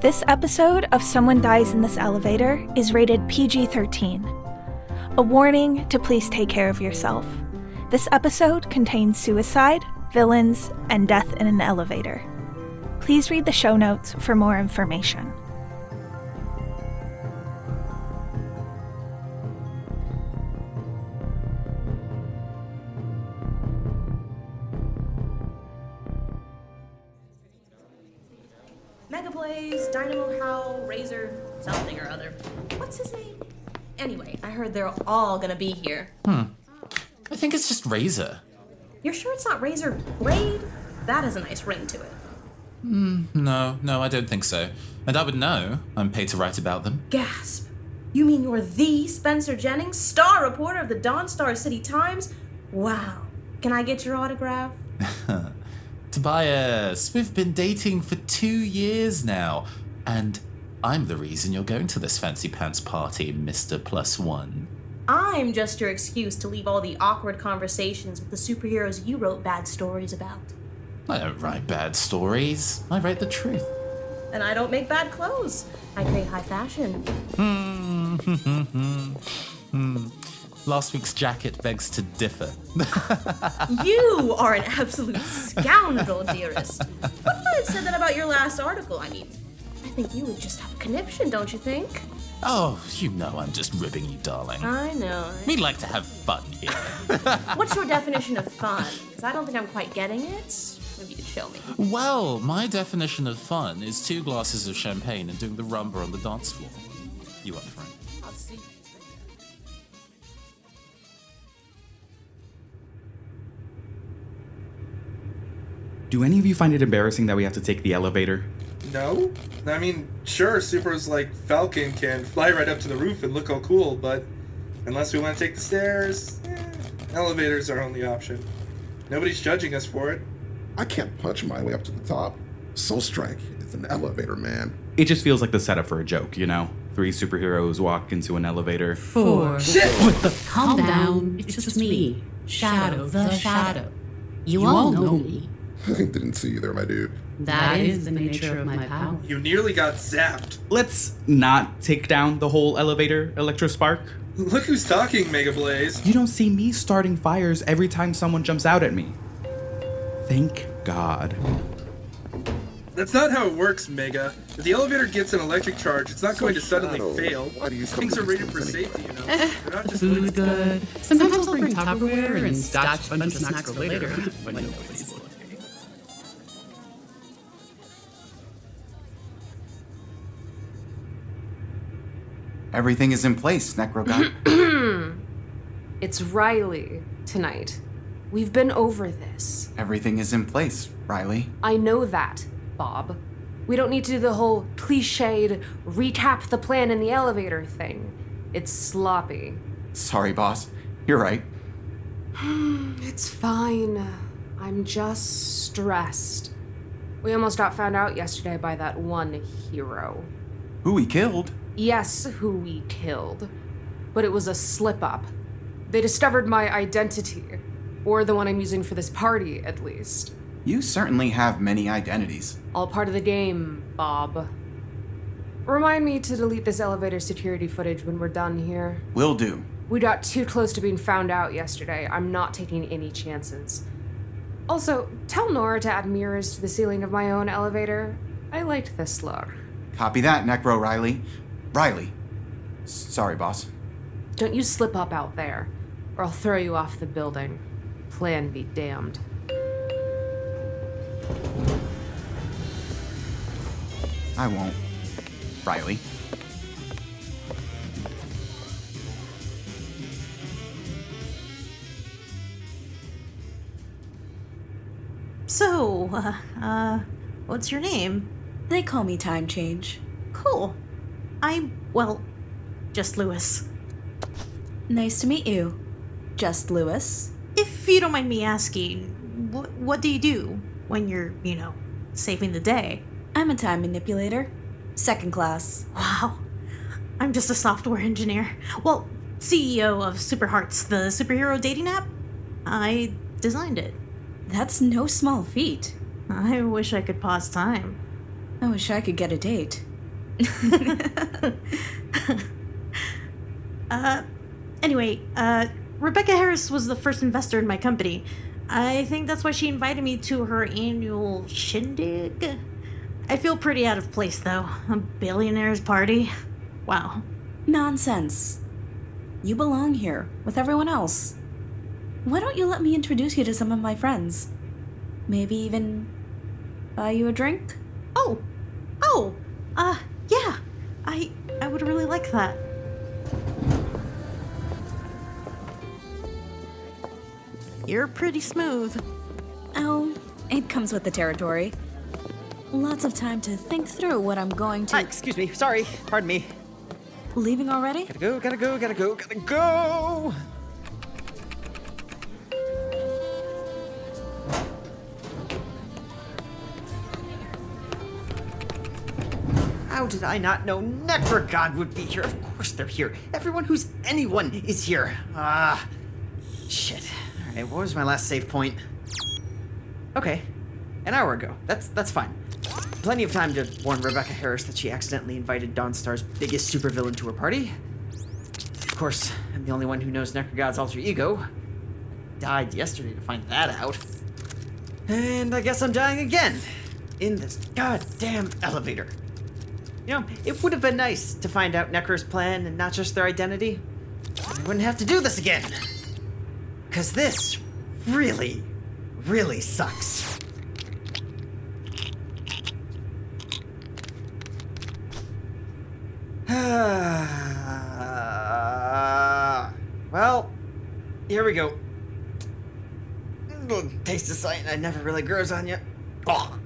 This episode of Someone Dies in This Elevator is rated PG-13. A warning to please take care of yourself. This episode contains suicide, villains, and death in an elevator. Please read the show notes for more information. Mega Blaze, Dynamo Howl, Razor, something or other. What's his name? Anyway, I heard they're all gonna be here. I think it's just Razor. You're sure it's not Razor Blade? That has a nice ring to it. No, I don't think so. And I would know. I'm paid to write about them. Gasp. You mean you're the Spencer Jennings, star reporter of the Dawnstar City Times? Wow. Can I get your autograph? Tobias, we've been dating for 2 years now. And I'm the reason you're going to this fancy pants party, Mr. Plus One. I'm just your excuse to leave all the awkward conversations with the superheroes you wrote bad stories about. I don't write bad stories. I write the truth. And I don't make bad clothes. I create high fashion. Last week's jacket begs to differ. You are an absolute scoundrel, dearest. What if I had said that about your last article? I mean, I think you would just have a conniption, don't you think? Oh, you know I'm just ribbing you, darling. I know. We like to have fun here. What's your definition of fun? Because I don't think I'm quite getting it. Maybe you could show me. Well, my definition of fun is 2 glasses of champagne and doing the rumba on the dance floor. You up for it? I'll see. Do any of you find it embarrassing that we have to take the elevator? No? I mean, sure, supers like Falcon can fly right up to the roof and look all cool, but unless we want to take the stairs, elevators are our only option. Nobody's judging us for it. I can't punch my way up to the top. Soul Strike is an elevator, man. It just feels like the setup for a joke, you know? 3 superheroes walk into an elevator. 4. Shit! Calm down. It's just me. Shadow, the Shadow. You all know me. I didn't see you there, my dude. That is the nature of my power. You nearly got zapped. Let's not take down the whole elevator, Electrospark. Look who's talking, Mega Blaze. You don't see me starting fires every time someone jumps out at me. Thank God. That's not how it works, Mega. If the elevator gets an electric charge, it's not going to suddenly Shadow, fail. why do you come Things to are these rated for things safety, you know? Eh, They're not just Food's good. Sometimes I'll bring Tupperware and stash a bunch of snacks for later when nobody's looking. Everything is in place, Necroguy. It's Riley tonight. We've been over this. Everything is in place, Riley. I know that, Bob. We don't need to do the whole cliched recap the plan in the elevator thing. It's sloppy. Sorry, boss. You're right. It's fine. I'm just stressed. We almost got found out yesterday by that one hero. Who we killed? Yes, who we killed. But it was a slip-up. They discovered my identity. Or the one I'm using for this party, at least. You certainly have many identities. All part of the game, Bob. Remind me to delete this elevator security footage when we're done here. Will do. We got too close to being found out yesterday. I'm not taking any chances. Also, tell Nora to add mirrors to the ceiling of my own elevator. I liked this look. Copy that, Necro Riley. Riley. Sorry, boss. Don't you slip up out there, or I'll throw you off the building. Plan be damned. I won't. Riley. So, what's your name? They call me Time Change. Cool. I'm, well, just Lewis. Nice to meet you. Just Lewis. If you don't mind me asking, what do you do when you're, saving the day? I'm a time manipulator. 2nd class. Wow. I'm just a software engineer. Well, CEO of Superhearts, the superhero dating app. I designed it. That's no small feat. I wish I could pause time. I wish I could get a date. Anyway, Rebecca Harris was the first investor in my company. I think that's why she invited me to her annual shindig. I feel pretty out of place, though. A billionaire's party. Wow. Nonsense. You belong here with everyone else. Why don't you let me introduce you to some of my friends? Maybe even buy you a drink? Yeah. I would really like that. You're pretty smooth. Oh, it comes with the territory. Lots of time to think through what I'm going to... excuse me. Sorry. Pardon me. Leaving already? Gotta go. How did I not know Necrogod would be here? Of course they're here. Everyone who's anyone is here. Shit. Alright, what was my last save point? Okay. An hour ago. That's fine. Plenty of time to warn Rebecca Harris that she accidentally invited Dawnstar's biggest supervillain to her party. Of course, I'm the only one who knows Necrogod's alter ego. Died yesterday to find that out. And I guess I'm dying again. In this goddamn elevator. You know, it would have been nice to find out Necro's plan and not just their identity. I wouldn't have to do this again. Because this really, really sucks. Well, here we go. Taste of sight that never really grows on you. Oh.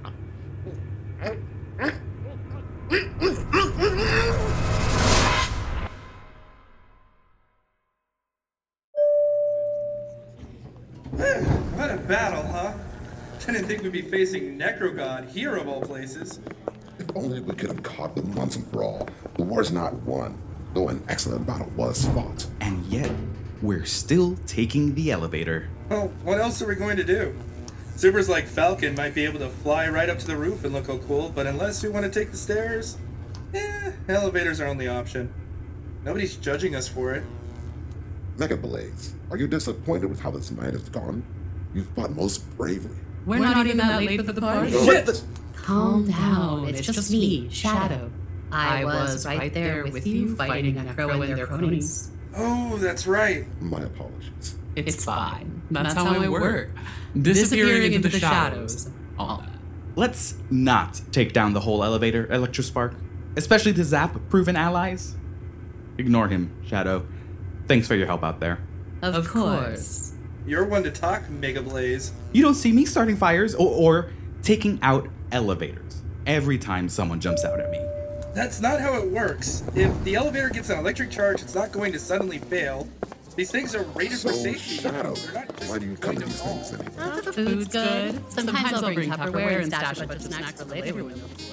What a battle, huh? Didn't think we'd be facing Necrogod here of all places. If only we could have caught them once and for all. The war's not won, though an excellent battle was fought. And yet, we're still taking the elevator. Well, what else are we going to do? Supers like Falcon might be able to fly right up to the roof and look all cool, but unless we want to take the stairs, elevators are only option. Nobody's judging us for it. Mega Blaze, are you disappointed with how this night has gone? You fought most bravely. We're not even that late for the party. Shit! Calm down. It's just me, Shadow. I was right there with you fighting Necro and their cronies. Oh, that's right. My apologies. It's fine. That's how I work. Disappearing into the shadows. All that. Let's not take down the whole elevator, Electrospark. Especially to zap proven allies. Ignore him, Shadow. Thanks for your help out there. Of course. You're one to talk, Mega Blaze. You don't see me starting fires or taking out elevators every time someone jumps out at me. That's not how it works. If the elevator gets an electric charge, it's not going to suddenly fail. These things are rated for safety. Shadow, They're not just why do you come going to these fall. things anyway? The food's good. Sometimes I'll bring Tupperware and stash a bunch of snacks for later.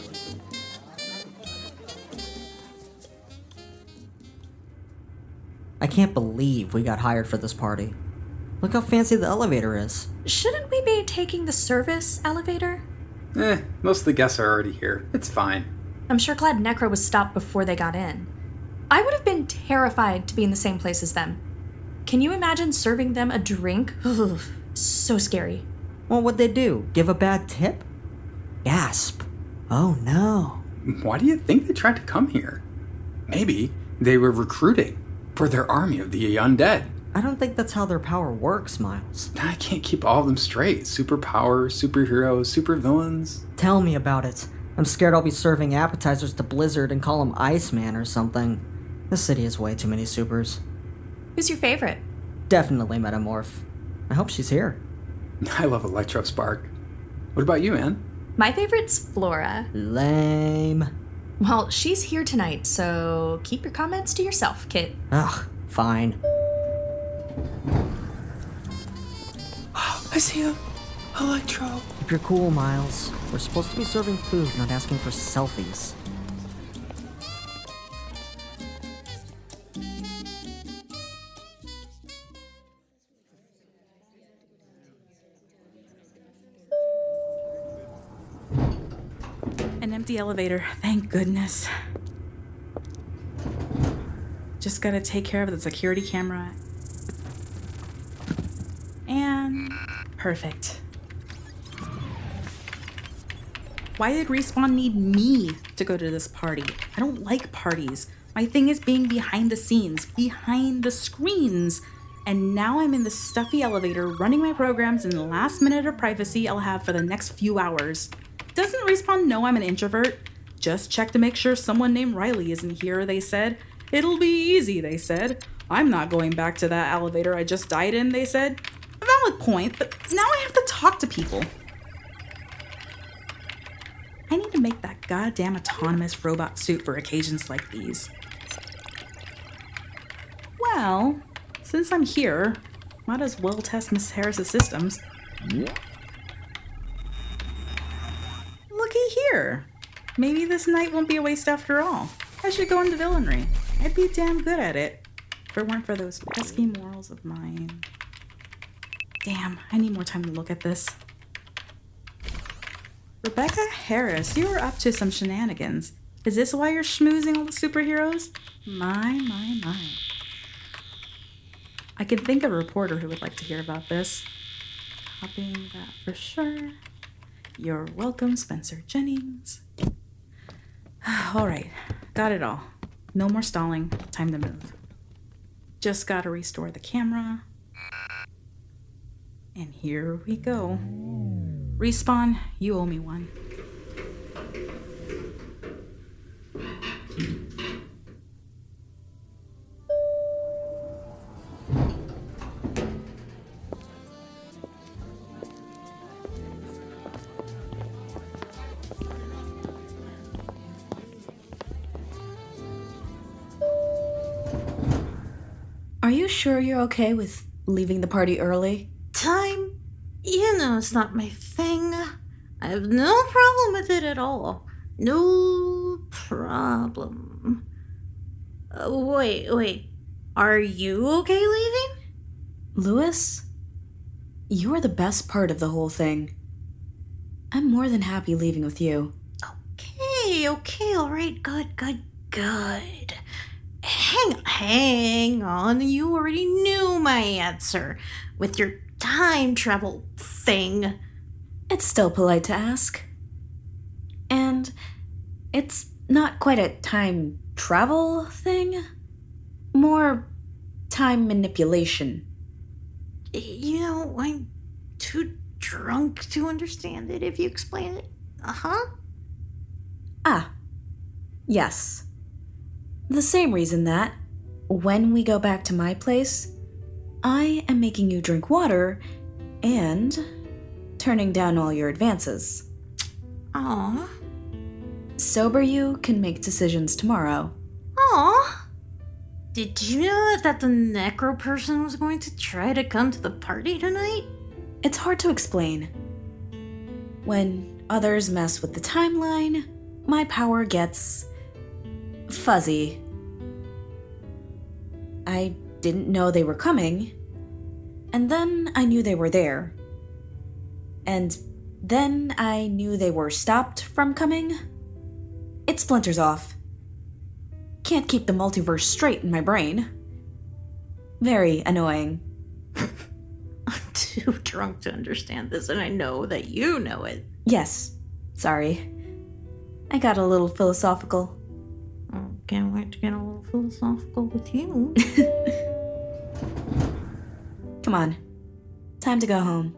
I can't believe we got hired for this party. Look how fancy the elevator is. Shouldn't we be taking the service elevator? Most of the guests are already here. It's fine. I'm sure glad Necro was stopped before they got in. I would have been terrified to be in the same place as them. Can you imagine serving them a drink? So scary. What would they do? Give a bad tip? Gasp. Oh no. Why do you think they tried to come here? Maybe they were recruiting for their army of the undead. I don't think that's how their power works, Miles. I can't keep all of them straight. Superpowers, superheroes, supervillains. Tell me about it. I'm scared I'll be serving appetizers to Blizzard and call him Iceman or something. This city has way too many supers. Who's your favorite? Definitely Metamorph. I hope she's here. I love Electrospark. What about you, Anne? My favorite's Flora. Lame. Well, she's here tonight, so keep your comments to yourself, Kit. Ugh, fine. I see him. Electro. Keep your cool, Miles. We're supposed to be serving food, not asking for selfies. An empty elevator, thank goodness. Just gotta take care of the security camera. And perfect. Why did Respawn need me to go to this party? I don't like parties. My thing is being behind the scenes, behind the screens. And now I'm in the stuffy elevator running my programs in the last minute of privacy I'll have for the next few hours. Doesn't Respawn know I'm an introvert? Just check to make sure someone named Riley isn't here, they said. It'll be easy, they said. I'm not going back to that elevator I just died in, they said. A valid point, but now I have to talk to people. I need to make that goddamn autonomous robot suit for occasions like these. Well, since I'm here, might as well test Miss Harris's systems. Looky here. Maybe this night won't be a waste after all. I should go into villainry. I'd be damn good at it. If it weren't for those pesky morals of mine. Damn, I need more time to look at this. Rebecca Harris, you were up to some shenanigans. Is this why you're schmoozing all the superheroes? My. I can think of a reporter who would like to hear about this. Copying that for sure. You're welcome, Spencer Jennings. Alright, got it all. No more stalling, time to move. Just gotta restore the camera. And here we go. Respawn, you owe me one. Are you sure you're okay with leaving the party early? Time? You know it's not my thing. I have no problem with it at all. No problem. Wait. Are you okay leaving? Lewis, you're the best part of the whole thing. I'm more than happy leaving with you. Okay, alright, good. Hang on, you already knew my answer with your time travel thing. It's still polite to ask. And it's not quite a time travel thing. More time manipulation. You know, I'm too drunk to understand it if you explain it. Yes. The same reason that, when we go back to my place, I am making you drink water and turning down all your advances. Aw. Sober you can make decisions tomorrow. Aw. Did you know that the necro person was going to try to come to the party tonight? It's hard to explain. When others mess with the timeline, my power gets fuzzy. I didn't know they were coming, and then I knew they were there. And then I knew they were stopped from coming. It splinters off. Can't keep the multiverse straight in my brain. Very annoying. I'm too drunk to understand this, and I know that you know it. Yes, sorry. I got a little philosophical. Oh, can't wait to get a little philosophical with you. Come on. Time to go home.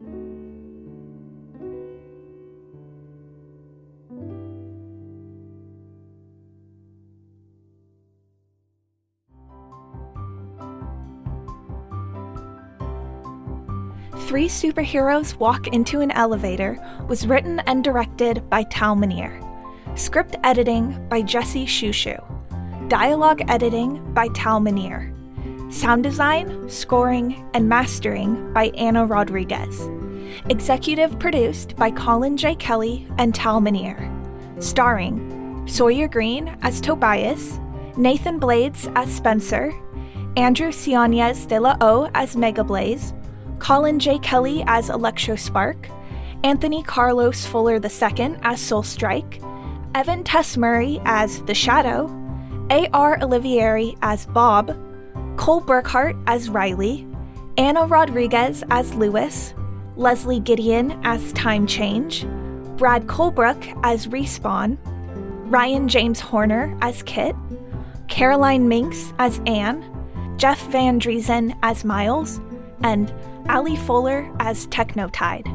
Three Superheroes Walk into an Elevator was written and directed by Tal Minear. Script editing by Jesse Shushu. Dialogue editing by Tal Minear. Sound design, scoring, and mastering by Anna Rodriguez. Executive produced by Colin J. Kelly and Tal Minear. Starring Sawyer Green as Tobias, Nathan Blades as Spencer, Andrew Cianez de la O as Megablaze, Colin J. Kelly as Electro Spark, Anthony Carlos Fuller II as Soul Strike, Evan Tess Murray as The Shadow, A.R. Olivieri as Bob, Cole Burkhart as Riley, Anna Rodriguez as Lewis, Leslie Gideon as Time Change, Brad Colebrook as Respawn, Ryan James Horner as Kit, Caroline Minks as Anne, Jeff Van Driesen as Miles, and Ali Fuller as Technotide.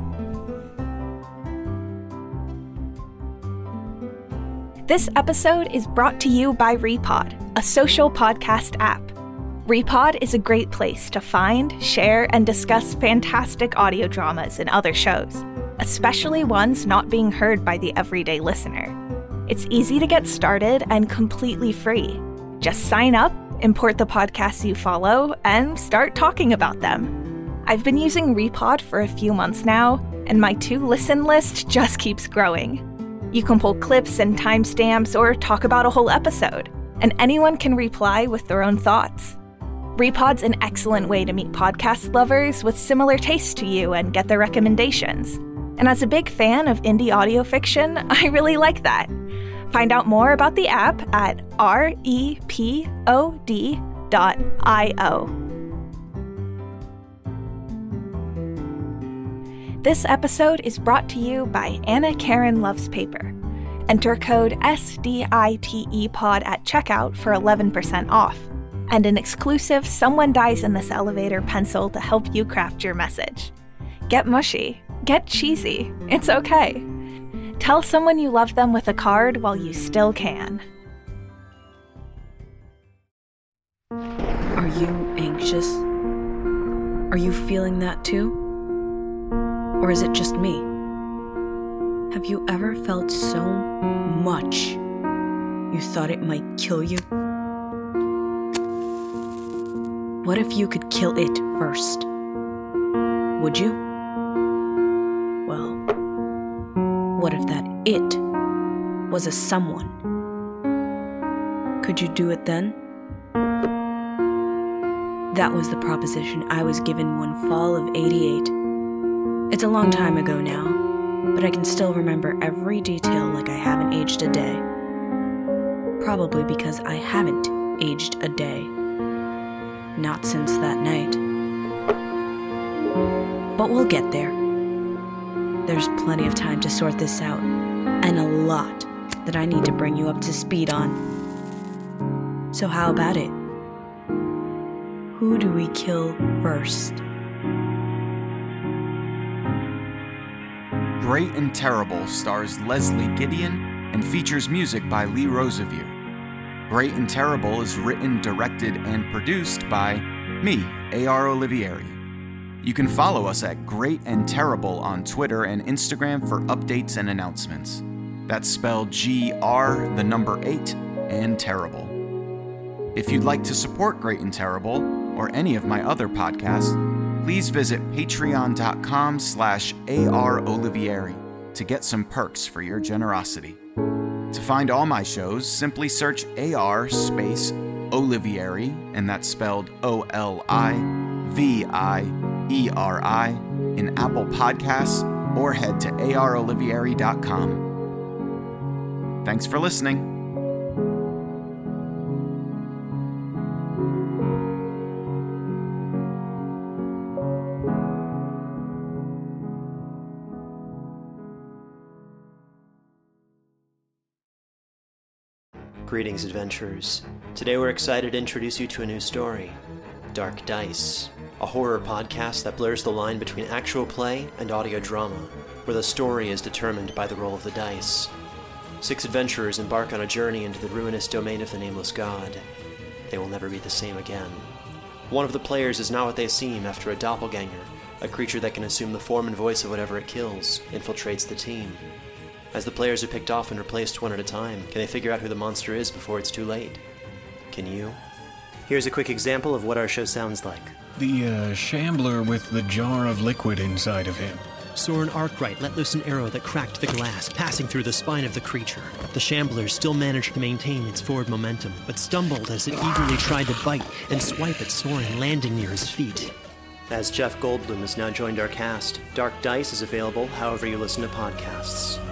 This episode is brought to you by Repod, a social podcast app. Repod is a great place to find, share, and discuss fantastic audio dramas and other shows, especially ones not being heard by the everyday listener. It's easy to get started and completely free. Just sign up, import the podcasts you follow, and start talking about them. I've been using Repod for a few months now, and my to-listen list just keeps growing. You can pull clips and timestamps or talk about a whole episode, and anyone can reply with their own thoughts. Repod's an excellent way to meet podcast lovers with similar tastes to you and get their recommendations. And as a big fan of indie audio fiction, I really like that. Find out more about the app at repod.io. This episode is brought to you by Anna Karen Loves Paper. Enter code SDITEPOD at checkout for 11% off, and an exclusive Someone Dies in This Elevator pencil to help you craft your message. Get mushy, get cheesy, it's okay. Tell someone you love them with a card while you still can. Are you anxious? Are you feeling that too? Or is it just me? Have you ever felt so much you thought it might kill you? What if you could kill it first? Would you? Well, what if that it was a someone? Could you do it then? That was the proposition I was given one fall of '88. It's a long time ago now, but I can still remember every detail like I haven't aged a day. Probably because I haven't aged a day. Not since that night. But we'll get there. There's plenty of time to sort this out, and a lot that I need to bring you up to speed on. So how about it? Who do we kill first? Great and Terrible stars Leslie Gideon and features music by Lee Rosevere. Great and Terrible is written, directed, and produced by me, A.R. Olivieri. You can follow us at Great and Terrible on Twitter and Instagram for updates and announcements. That's spelled GR8 and Terrible. If you'd like to support Great and Terrible or any of my other podcasts, please visit patreon.com/AR Olivieri to get some perks for your generosity. To find all my shows, simply search AR space Olivieri, and that's spelled OLIVIERI in Apple Podcasts, or head to arolivieri.com. Thanks for listening. Greetings, adventurers. Today we're excited to introduce you to a new story, Dark Dice, a horror podcast that blurs the line between actual play and audio drama, where the story is determined by the roll of the dice. 6 adventurers embark on a journey into the ruinous domain of the Nameless God. They will never be the same again. One of the players is not what they seem after a doppelganger, a creature that can assume the form and voice of whatever it kills, infiltrates the team. As the players are picked off and replaced one at a time, can they figure out who the monster is before it's too late? Can you? Here's a quick example of what our show sounds like. The shambler with the jar of liquid inside of him. Soren Arkwright let loose an arrow that cracked the glass, passing through the spine of the creature. The shambler still managed to maintain its forward momentum, but stumbled as it eagerly tried to bite and swipe at Soren, landing near his feet. As Jeff Goldblum has now joined our cast, Dark Dice is available however you listen to podcasts.